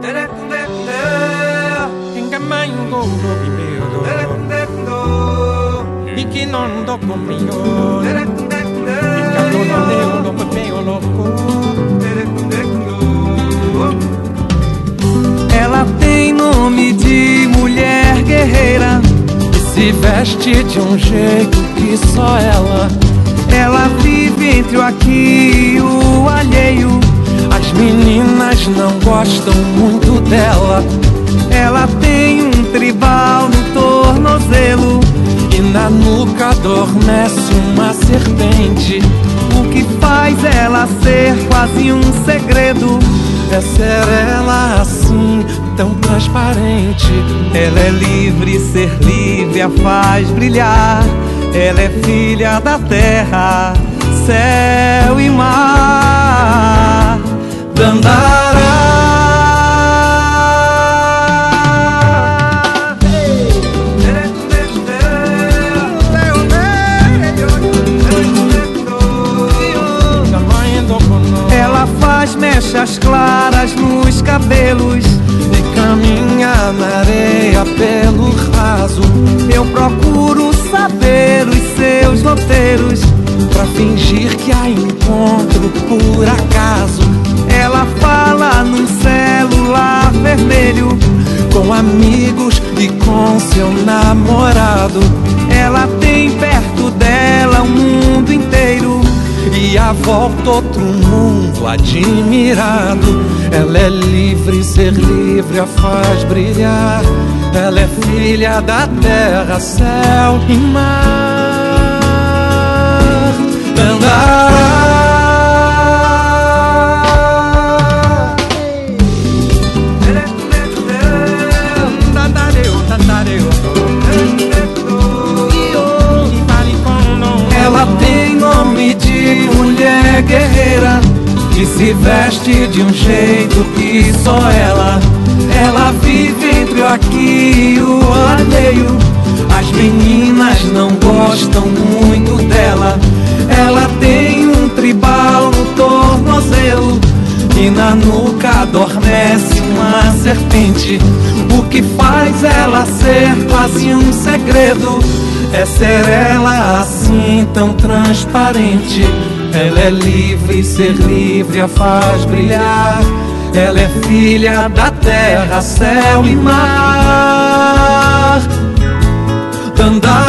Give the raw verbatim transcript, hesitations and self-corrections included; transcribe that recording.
que non ando conmigo, y cuando no leo no me pego louco. Ela tem nome de mulher guerreira e se veste de um jeito que só ela. Ela vive entre o aqui e o alheio. As meninas não gostam muito dela. Ela tem um tribal no tornozelo e na nuca adormece uma serpente. O que faz ela ser quase um segredo é ser ela assim, tão transparente. Ela é livre, ser livre a faz brilhar. Ela é filha da terra, céu e mar. Dandara. Ela faz mechas claras nos cabelos e caminha na areia pelo raso. Eu procuro saber os seus roteiros pra fingir que a encontro por acaso. Ela fala num celular vermelho com amigos e com seu namorado. Ela tem perto dela o mundo inteiro e à volta outro mundo admirado. Ela é livre, ser livre a faz brilhar. Ela é filha da terra, céu e mar. Dandara. Ela tem nome de mulher guerreira e se veste de um jeito que só ela. Ela vive entre o aqui e o alheio. As meninas não gostam muito dela. Ela tem um tribal no tornozelo e na nuca adormece uma serpente. O que faz ela ser quase um segredo é ser ela assim, tão transparente. Ela é livre, ser livre a faz brilhar. Ela é filha da terra, céu e mar. Dandara.